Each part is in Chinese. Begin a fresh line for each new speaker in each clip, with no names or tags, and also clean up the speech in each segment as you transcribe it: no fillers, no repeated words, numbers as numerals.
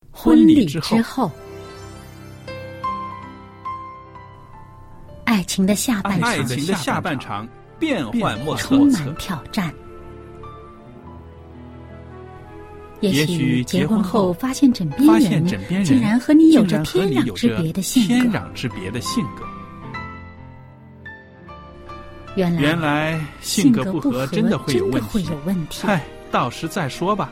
婚礼之后，爱情的下半场变幻莫测，
充满挑战。也许结婚后发现枕边人竟然和你有着天壤之别的性格。
原来性格不合真的会有
问题。
嗨，到时再说吧。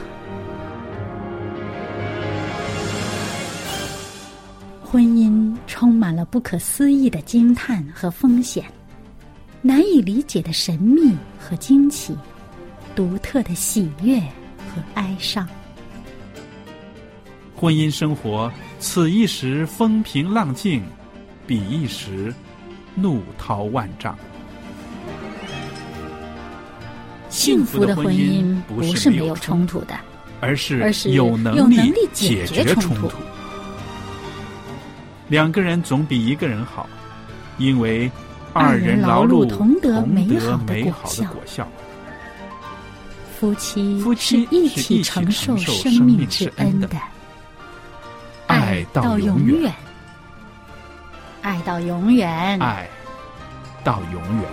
婚姻充满了不可思议的惊叹和风险，难以理解的神秘和惊奇，独特的喜悦和哀伤。
婚姻生活，此一时风平浪静，彼一时怒涛万丈。
幸福的婚姻不是没有冲突的，
而是有能力解决冲突。两个人总比一个人好，因为二人劳碌同得美好的果效。
夫妻是一起承受生命之恩的，
爱到永远，
爱到永远，
爱到永远。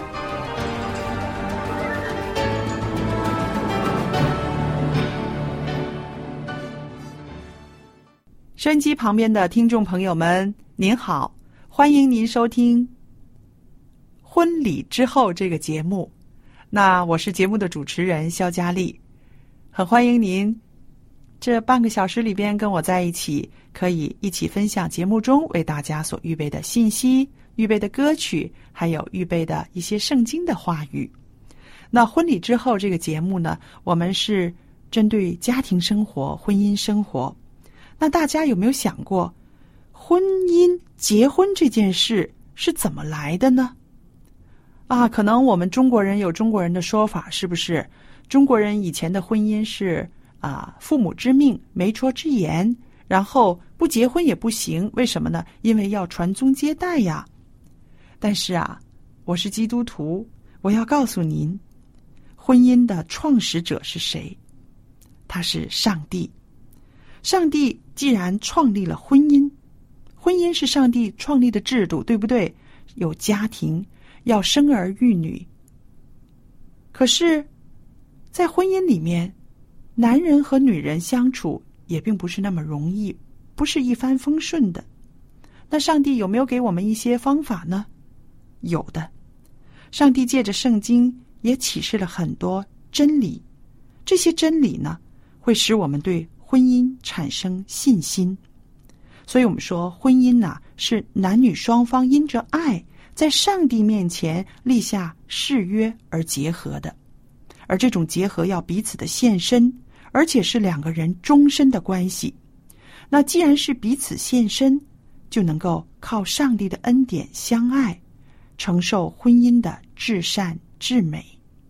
收音机旁边的听众朋友们，您好，欢迎您收听婚礼之后这个节目。那我是节目的主持人肖佳丽，很欢迎您这半个小时里边跟我在一起，可以一起分享节目中为大家所预备的信息、预备的歌曲，还有预备的一些圣经的话语。那婚礼之后这个节目呢，我们是针对家庭生活、婚姻生活。那大家有没有想过，婚姻结婚这件事是怎么来的呢？可能我们中国人有中国人的说法，是不是？中国人以前的婚姻是父母之命，媒妁之言，然后不结婚也不行，为什么呢？因为要传宗接代呀。但是我是基督徒，我要告诉您，婚姻的创始者是谁？他是上帝。上帝既然创立了婚姻，婚姻是上帝创立的制度，对不对？有家庭，要生儿育女。可是在婚姻里面，男人和女人相处也并不是那么容易，不是一帆风顺的。那上帝有没有给我们一些方法呢？有的。上帝借着圣经也启示了很多真理，这些真理呢，会使我们对婚姻产生信心。所以我们说婚姻是男女双方因着爱在上帝面前立下誓约而结合的，而这种结合要彼此的献身，而且是两个人终身的关系。那既然是彼此献身，就能够靠上帝的恩典相爱，承受婚姻的至善至美。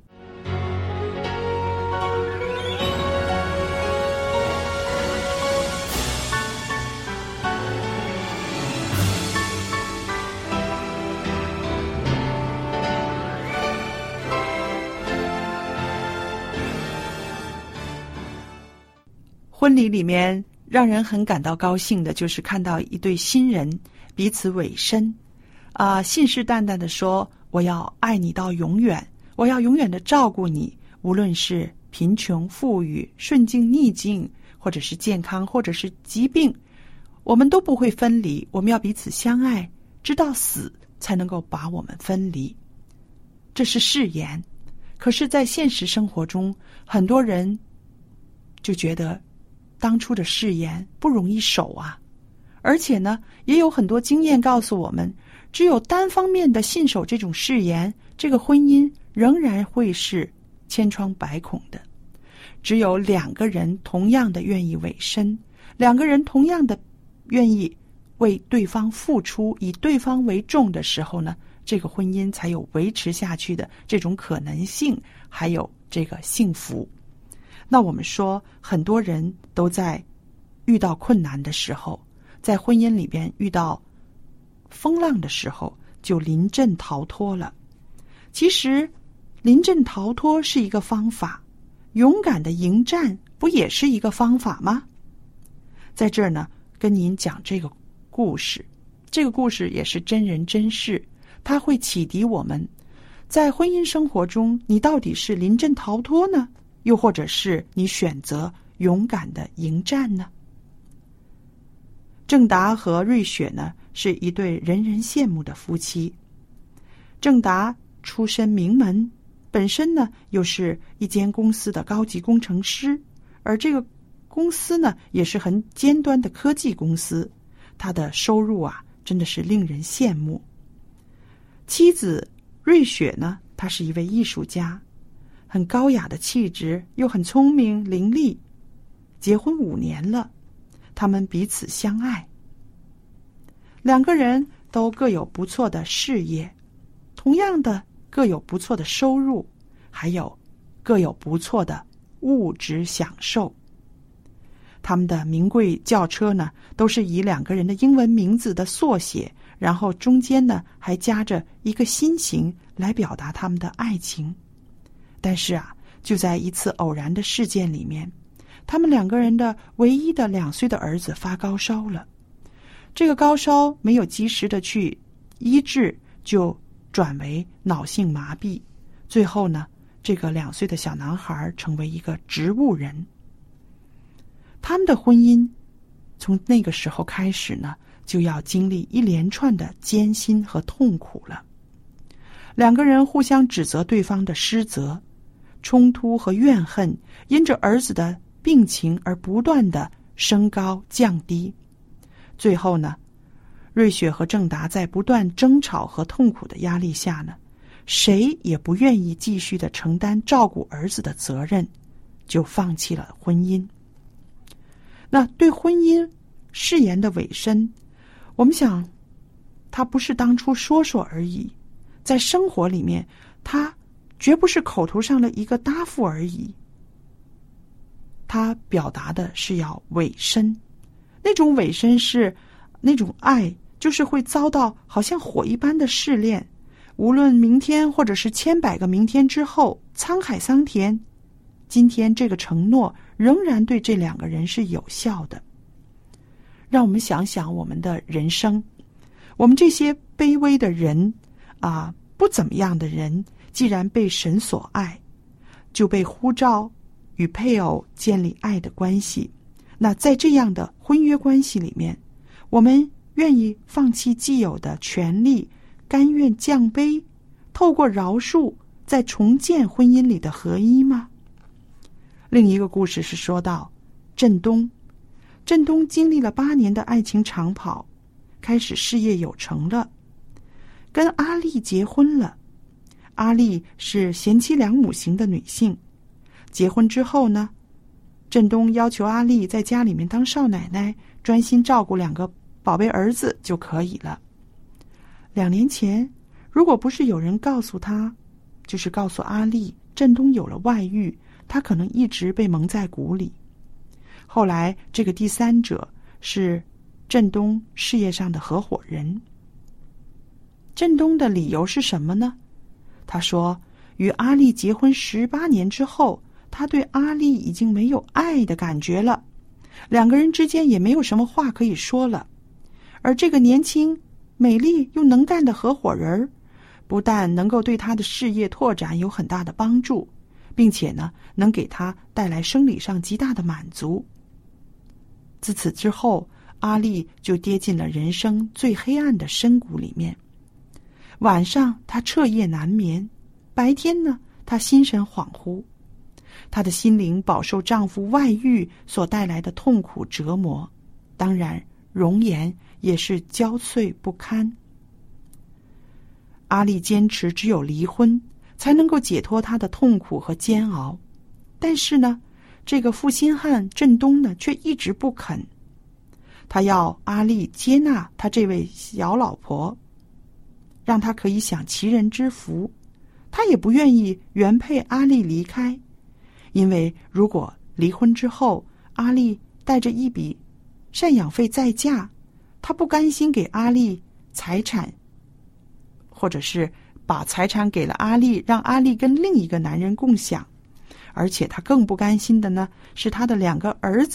婚礼里面让人很感到高兴的，就是看到一对新人彼此委身，信誓旦旦的说，我要爱你到永远，我要永远的照顾你，无论是贫穷富裕、顺境逆境，或者是健康，或者是疾病，我们都不会分离，我们要彼此相爱，直到死才能够把我们分离。这是誓言。可是在现实生活中，很多人就觉得当初的誓言不容易守而且呢，也有很多经验告诉我们，只有单方面的信守这种誓言，这个婚姻仍然会是千疮百孔的。只有两个人同样的愿意委身，两个人同样的愿意为对方付出，以对方为重的时候呢，这个婚姻才有维持下去的这种可能性，还有这个幸福。那我们说，很多人都在遇到困难的时候，在婚姻里边遇到风浪的时候，就临阵逃脱了。其实临阵逃脱是一个方法，勇敢的迎战不也是一个方法吗？ 在这儿呢，跟您讲这个故事。这个故事也是真人真事，它会启迪我们，在婚姻生活中，你到底是临阵逃脱呢，又或者是你选择勇敢的迎战呢？郑达和瑞雪呢，是一对人人羡慕的夫妻。郑达出身名门，本身呢又是一间公司的高级工程师，而这个公司呢也是很尖端的科技公司，他的收入啊真的是令人羡慕。妻子瑞雪呢，她是一位艺术家，很高雅的气质，又很聪明伶俐。结婚5年了，他们彼此相爱，两个人都各有不错的事业，同样的各有不错的收入，还有各有不错的物质享受。他们的名贵轿车呢，都是以2个人的英文名字的缩写，然后中间呢还夹着一个心形来表达他们的爱情。但是啊，就在一次偶然的事件里面，他们2个人的唯一的2岁的儿子发高烧了。这个高烧没有及时的去医治，就转为脑性麻痹。最后呢，这个2岁的小男孩成为一个植物人。他们的婚姻从那个时候开始呢，就要经历一连串的艰辛和痛苦了。2个人互相指责对方的失责，冲突和怨恨因着儿子的病情而不断的升高降低。最后呢，瑞雪和郑达在不断争吵和痛苦的压力下呢，谁也不愿意继续的承担照顾儿子的责任，就放弃了婚姻。那对婚姻誓言的委身，我们想他不是当初说说而已，在生活里面他绝不是口头上的一个答复而已，他表达的是要委身。那种委身是那种爱，就是会遭到好像火一般的试炼，无论明天或者是千百个明天之后，沧海桑田，今天这个承诺仍然对这2个人是有效的。让我们想想我们的人生，我们这些卑微的人啊，不怎么样的人，既然被神所爱，就被呼召与配偶建立爱的关系。那在这样的婚约关系里面，我们愿意放弃既有的权利，甘愿降卑，透过饶恕再重建婚姻里的合一吗？另一个故事是说到振东经历了8年的爱情长跑，开始事业有成了，跟阿丽结婚了。阿丽是贤妻良母型的女性，结婚之后呢，振东要求阿丽在家里面当少奶奶，专心照顾2个宝贝儿子就可以了。2年前，如果不是有人告诉他，就是告诉阿丽振东有了外遇，他可能一直被蒙在鼓里。后来这个第3者是振东事业上的合伙人。振东的理由是什么呢？他说，与阿丽结婚18年之后，他对阿丽已经没有爱的感觉了，2个人之间也没有什么话可以说了。而这个年轻、美丽又能干的合伙人，不但能够对他的事业拓展有很大的帮助，并且呢，能给他带来生理上极大的满足。自此之后，阿丽就跌进了人生最黑暗的深谷里面。晚上她彻夜难眠，白天呢，她心神恍惚。她的心灵饱受丈夫外遇所带来的痛苦折磨，当然容颜也是焦悴不堪。阿丽坚持只有离婚才能够解脱她的痛苦和煎熬，但是呢，这个负心汉振东呢，却一直不肯。他要阿丽接纳他这位小老婆，让他可以享其人之福。他也不愿意原配阿丽离开，因为如果离婚之后，阿丽带着一笔赡养费再嫁，他不甘心给阿丽财产，或者是把财产给了阿丽，让阿丽跟另一个男人共享。而且他更不甘心的呢，是他的2个儿子会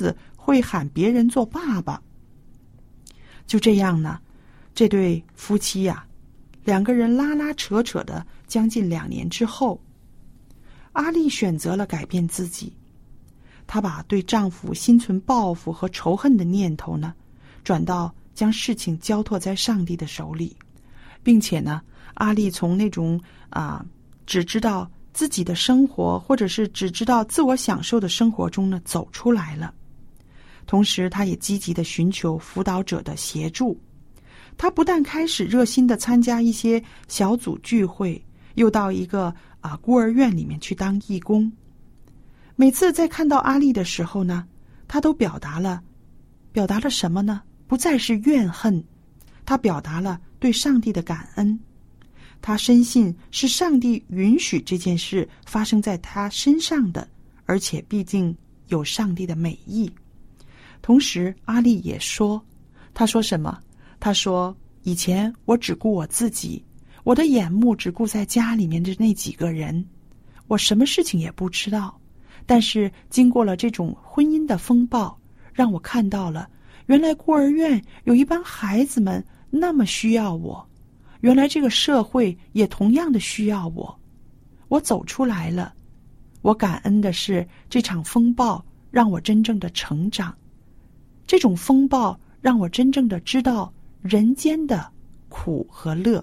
会喊别人做爸爸。就这样呢，这对夫妻呀，两个人拉拉扯扯的将近2年之后，阿丽选择了改变自己。她把对丈夫心存报复和仇恨的念头呢，转到将事情交托在上帝的手里，并且呢，阿丽从那种只知道自己的生活，或者是只知道自我享受的生活中呢走出来了。同时她也积极的寻求辅导者的协助。她不但开始热心的参加一些小组聚会，又到一个孤儿院里面去当义工。每次在看到阿丽的时候呢，她都表达了什么呢？不再是怨恨，她表达了对上帝的感恩。她深信是上帝允许这件事发生在她身上的，而且毕竟有上帝的美意。同时阿丽也说，她说什么？她说，以前我只顾我自己，我的眼目只顾在家里面的那几个人，我什么事情也不知道。但是经过了这种婚姻的风暴，让我看到了，原来孤儿院有一帮孩子们那么需要我，原来这个社会也同样的需要我。我走出来了，我感恩的是这场风暴让我真正的成长，这种风暴让我真正的知道人间的苦和乐。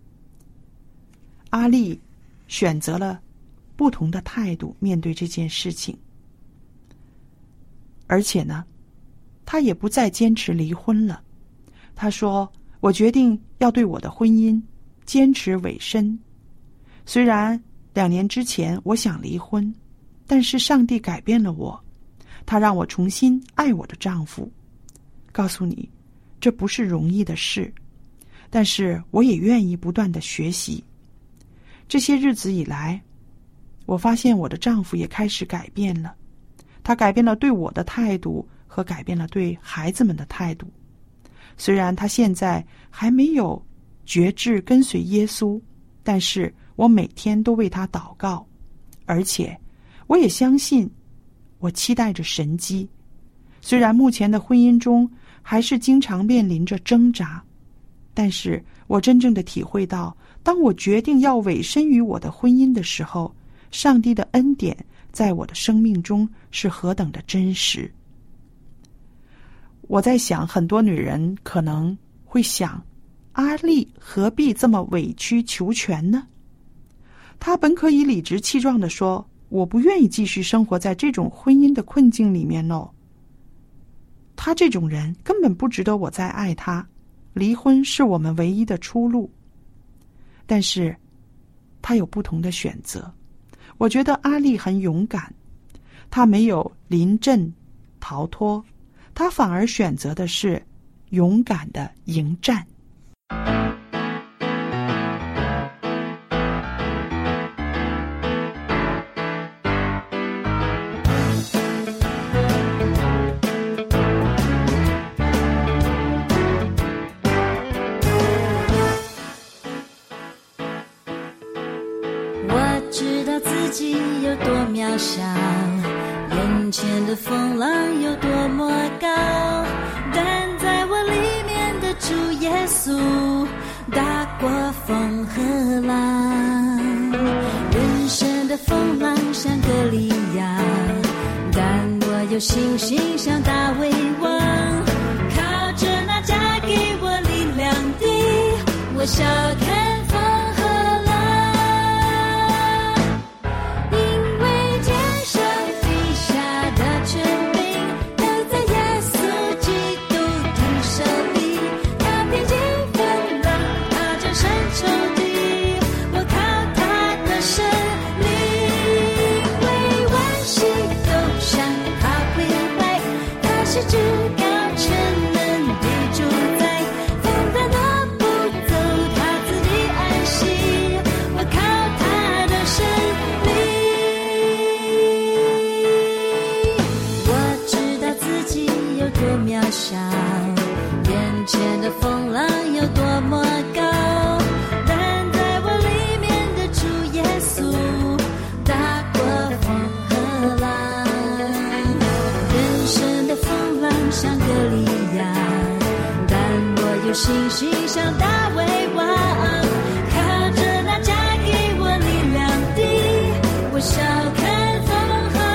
阿丽选择了不同的态度面对这件事情，而且呢，她也不再坚持离婚了。她说，我决定要对我的婚姻坚持委身。虽然2年之前我想离婚，但是上帝改变了我，他让我重新爱我的丈夫。告诉你，这不是容易的事，但是我也愿意不断的学习。这些日子以来，我发现我的丈夫也开始改变了，他改变了对我的态度和改变了对孩子们的态度。虽然他现在还没有决志跟随耶稣，但是我每天都为他祷告，而且我也相信，我期待着神迹。虽然目前的婚姻中还是经常面临着挣扎，但是我真正的体会到，当我决定要委身于我的婚姻的时候，上帝的恩典在我的生命中是何等的真实。我在想，很多女人可能会想，阿丽何必这么委曲求全呢？她本可以理直气壮地说，我不愿意继续生活在这种婚姻的困境里面哦。她这种人根本不值得我再爱她，离婚是我们唯一的出路。但是她有不同的选择。我觉得阿丽很勇敢，她没有临阵逃脱，她反而选择的是勇敢的迎战。
有多渺小，眼前的风浪有多么高，但在我里面的主耶稣大过风和浪。人生的风浪像歌利亚，但我有信心像大卫王，靠着那加给我力量的，我笑看风和浪。眼前的风浪有多么高，但在我里面的主耶稣大过风和浪。人生的风浪有信心像大卫王，靠着那加给我力量的，我笑看风和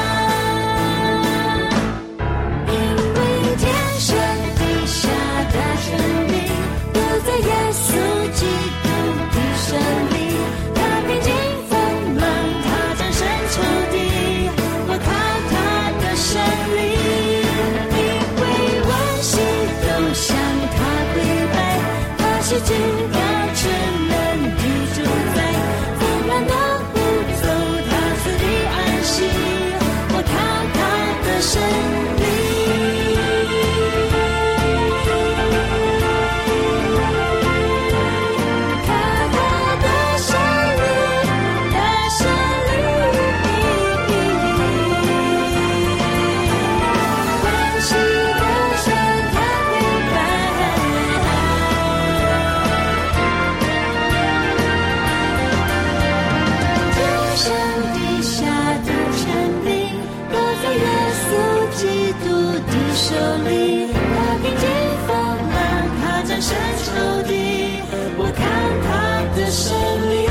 浪。因为天上地下的生命都在耶稣基督的手里，他平静风浪，他战胜仇敌，我靠他的胜利。因为万心都向他跪拜，他是至高全能的主宰，风浪都不走他赐的安息，我靠他的胜利。手里，他平静风浪，他战胜仇敌，我靠他的胜利。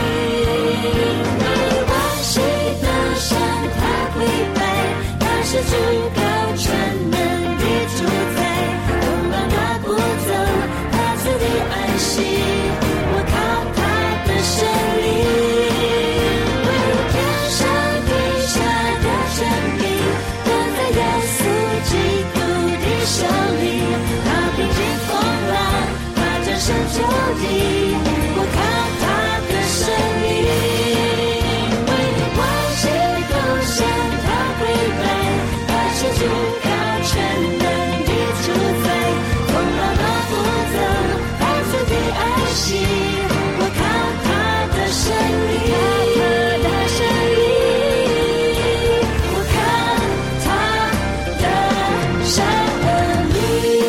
万心都向他跪拜，他是至高全能的主宰，风浪他不走，他赐的安息，我靠他的胜利。为天上地下的生命都在耶稣基督手里，他平静风浪，他战胜仇敌，我靠他的胜利。为万心都向他跪拜，他是至高全能的主宰，风浪都不走，他赐的安息，我靠他的胜利，靠他的胜利，我靠他的胜利。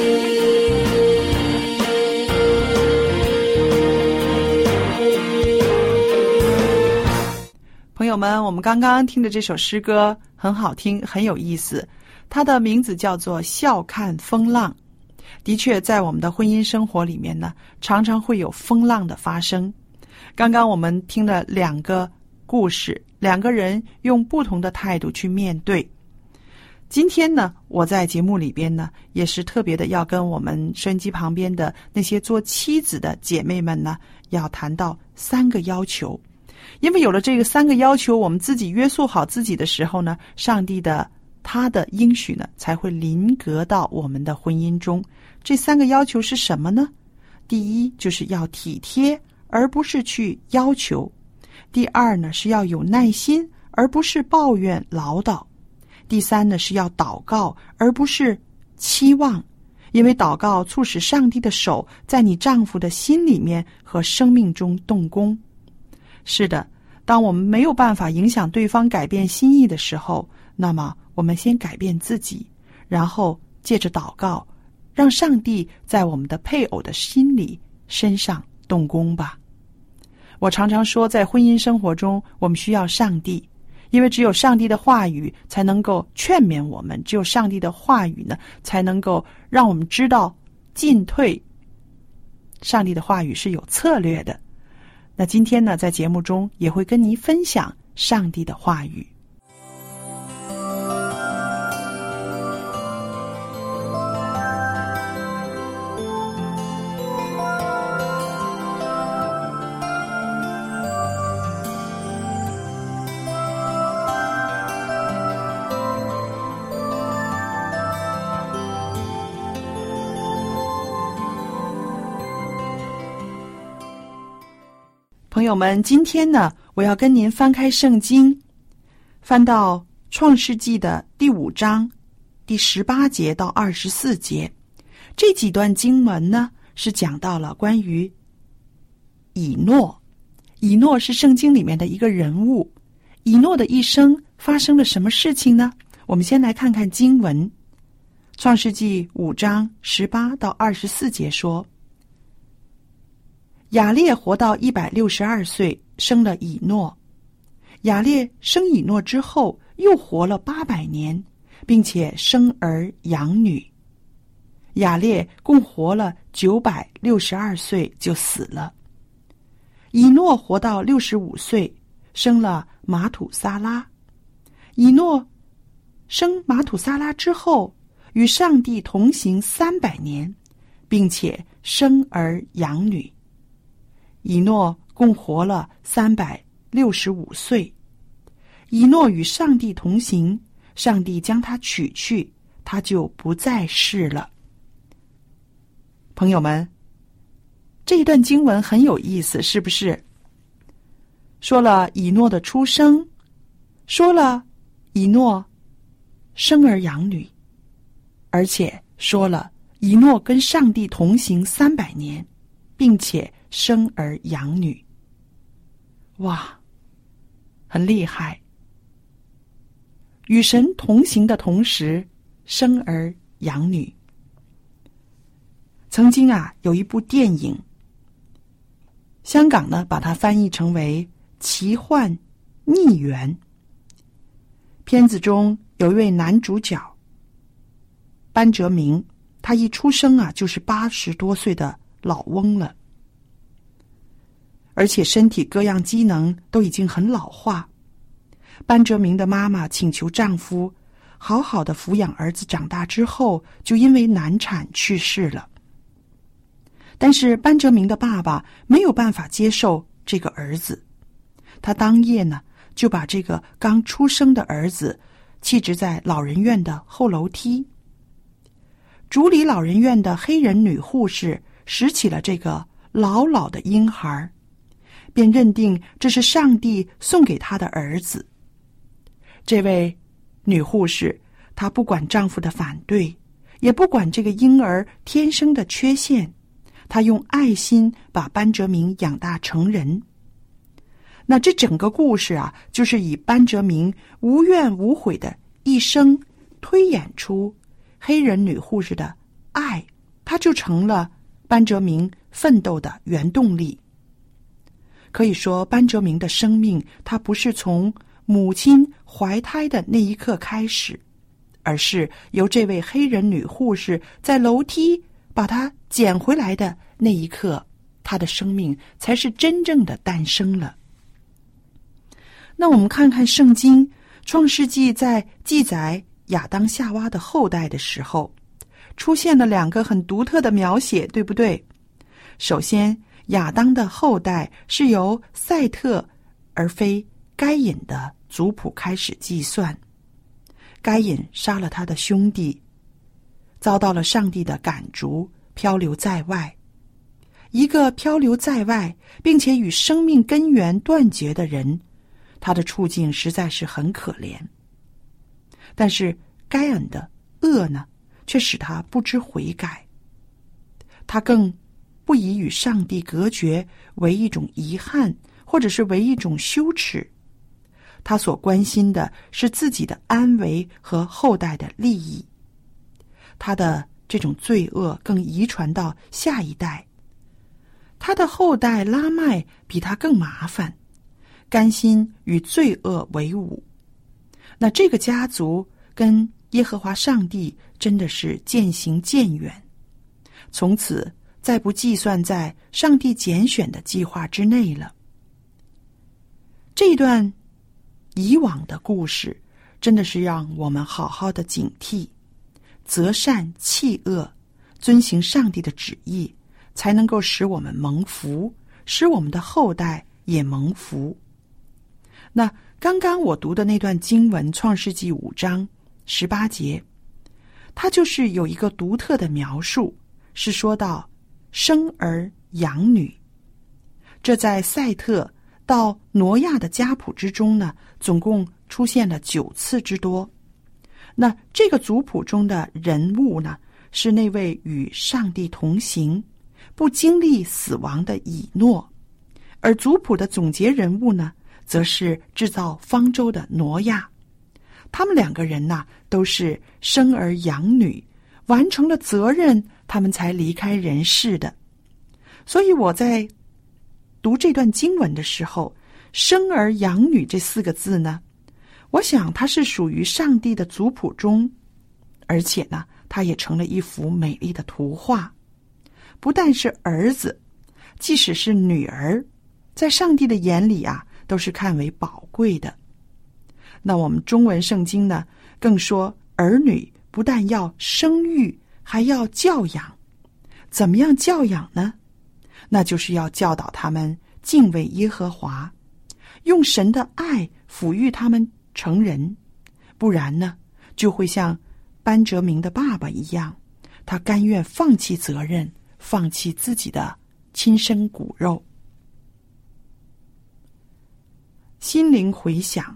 朋友们，我们刚刚听的这首诗歌很好听，很有意思。它的名字叫做《笑看风浪》。的确，在我们的婚姻生活里面呢，常常会有风浪的发生。刚刚我们听了两个故事，两个人用不同的态度去面对。今天呢，我在节目里边呢，也是特别的要跟我们收音机旁边的那些做妻子的姐妹们呢，要谈到3个要求。因为有了这个3个要求，我们自己约束好自己的时候呢，上帝的他的应许呢，才会临格到我们的婚姻中。这3个要求是什么呢？第一，就是要体贴，而不是去要求；第二呢，是要有耐心，而不是抱怨唠叨；第三呢，是要祷告，而不是期望，因为祷告促使上帝的手在你丈夫的心里面和生命中动工。是的，当我们没有办法影响对方改变心意的时候，那么我们先改变自己，然后借着祷告，让上帝在我们的配偶的心里身上动工吧。我常常说，在婚姻生活中，我们需要上帝，因为只有上帝的话语才能够劝勉我们，只有上帝的话语呢，才能够让我们知道进退。上帝的话语是有策略的。那今天呢，在节目中也会跟您分享上帝的话语。朋友们，今天呢，我要跟您翻开圣经，翻到创世纪的第5章第18节到24节。这几段经文呢，是讲到了关于以诺。以诺是圣经里面的一个人物。以诺的一生发生了什么事情呢？我们先来看看经文。创世纪5章18到24节说，雅列活到162岁，生了以诺。雅列生以诺之后，又活了800年，并且生儿养女。 雅列共活了962岁就死了。以诺活到65岁，生了马土撒拉。以诺生马土撒拉之后，与上帝同行300年，并且生儿养女。以诺共活了365岁。以诺与上帝同行，上帝将他取去，他就不在世了。朋友们，这一段经文很有意思，是不是？说了以诺的出生，说了以诺生儿养女，而且说了以诺跟上帝同行300年，并且生儿养女。哇，很厉害！与神同行的同时，生儿养女。曾经有一部电影，香港呢把它翻译成为奇幻逆缘。片子中有一位男主角班哲明，他一出生就是80多岁的老翁了，而且身体各样机能都已经很老化。班哲明的妈妈请求丈夫好好的抚养儿子长大之后，就因为难产去世了。但是班哲明的爸爸没有办法接受这个儿子，他当夜呢就把这个刚出生的儿子弃置在老人院的后楼梯。主理老人院的黑人女护士拾起了这个老老的婴孩，便认定这是上帝送给她的儿子。这位女护士，她不管丈夫的反对，也不管这个婴儿天生的缺陷，她用爱心把班哲明养大成人。那这整个故事就是以班哲明无怨无悔的一生推演出黑人女护士的爱，她就成了班哲明奋斗的原动力。可以说，班哲明的生命，他不是从母亲怀胎的那一刻开始，而是由这位黑人女护士在楼梯把他捡回来的那一刻，他的生命才是真正的诞生了。那我们看看圣经创世纪在记载亚当夏娃的后代的时候，出现了2个很独特的描写，对不对？首先，亚当的后代是由赛特而非该隐的族谱开始计算。该隐杀了他的兄弟，遭到了上帝的赶逐，漂流在外。一个漂流在外并且与生命根源断绝的人，他的处境实在是很可怜。但是该隐的恶呢，却使他不知悔改，他更不以与上帝隔绝为一种遗憾，或者是为一种羞耻。他所关心的是自己的安危和后代的利益。他的这种罪恶更遗传到下一代。他的后代拉麦比他更麻烦，甘心与罪恶为伍。那这个家族跟耶和华上帝真的是渐行渐远，从此再不计算在上帝拣选的计划之内了。这一段以往的故事真的是让我们好好的警惕，择善弃恶，遵行上帝的旨意，才能够使我们蒙福，使我们的后代也蒙福。那刚刚我读的那段经文，创世纪5章18节，它就是有一个独特的描述，是说到生儿养女。这在赛特到挪亚的家谱之中呢，总共出现了9次之多。那这个族谱中的人物呢，是那位与上帝同行，不经历死亡的以诺，而族谱的总结人物呢，则是制造方舟的挪亚。他们2个人呢，都是生儿养女，完成了责任，他们才离开人世的。所以我在读这段经文的时候，生儿养女这4个字呢，我想它是属于上帝的族谱中，而且呢， 它也成了一幅美丽的图画。不但是儿子，即使是女儿，在上帝的眼里啊，都是看为宝贵的。那我们中文圣经呢，更说儿女不但要生育，还要教养。怎么样教养呢？那就是要教导他们敬畏耶和华，用神的爱抚育他们成人。不然呢，就会像班哲明的爸爸一样，他甘愿放弃责任，放弃自己的亲生骨肉。心灵回响，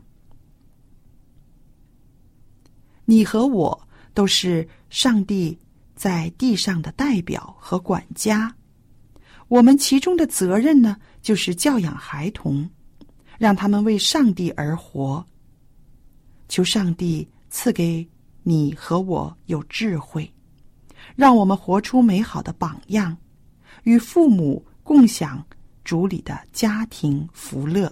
你和我都是上帝在地上的代表和管家，我们其中的责任呢，就是教养孩童，让他们为上帝而活。求上帝赐给你和我有智慧，让我们活出美好的榜样，与父母共享主里的家庭福乐。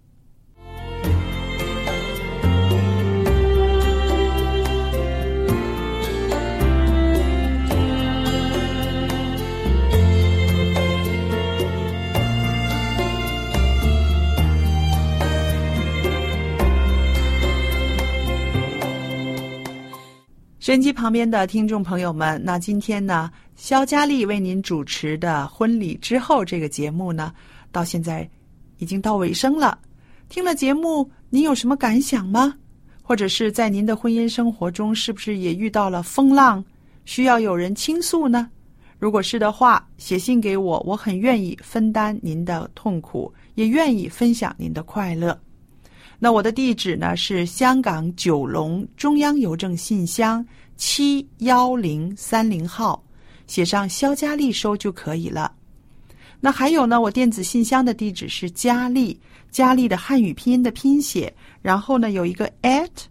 收音机旁边的听众朋友们，那今天呢，肖佳丽为您主持的婚礼之后这个节目呢，到现在已经到尾声了。听了节目，您有什么感想吗？或者是在您的婚姻生活中，是不是也遇到了风浪，需要有人倾诉呢？如果是的话，写信给我，我很愿意分担您的痛苦，也愿意分享您的快乐。那我的地址呢是香港九龙中央邮政信箱71030号，写上肖佳丽收就可以了。那还有呢，我电子信箱的地址是佳丽的汉语拼音的拼写，然后呢有一个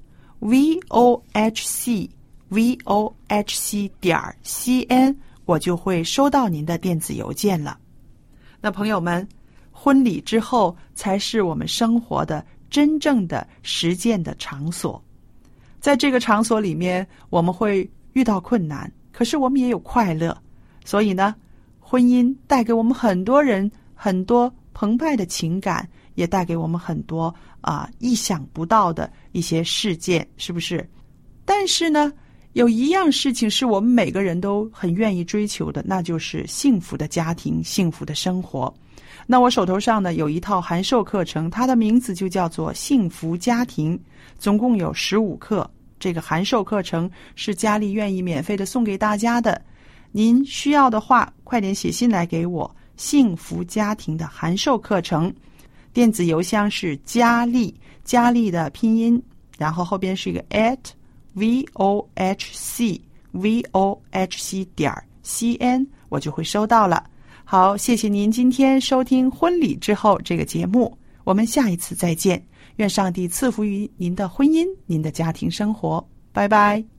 @vohc.cn， 我就会收到您的电子邮件了。那朋友们，婚礼之后才是我们生活的真正的实践的场所。在这个场所里面，我们会遇到困难，可是我们也有快乐。所以呢，婚姻带给我们很多人很多澎湃的情感，也带给我们很多意想不到的一些事件，是不是？但是呢，有一样事情是我们每个人都很愿意追求的，那就是幸福的家庭，幸福的生活。那我手头上呢有一套函授课程，它的名字就叫做幸福家庭，总共有15课。这个函授课程是佳丽愿意免费的送给大家的，您需要的话快点写信来给我。幸福家庭的函授课程，电子邮箱是佳丽的拼音，然后后边是一个 @vohc.cn， 我就会收到了。好，谢谢您今天收听婚礼之后这个节目，我们下一次再见。愿上帝赐福于您的婚姻，您的家庭生活。拜拜。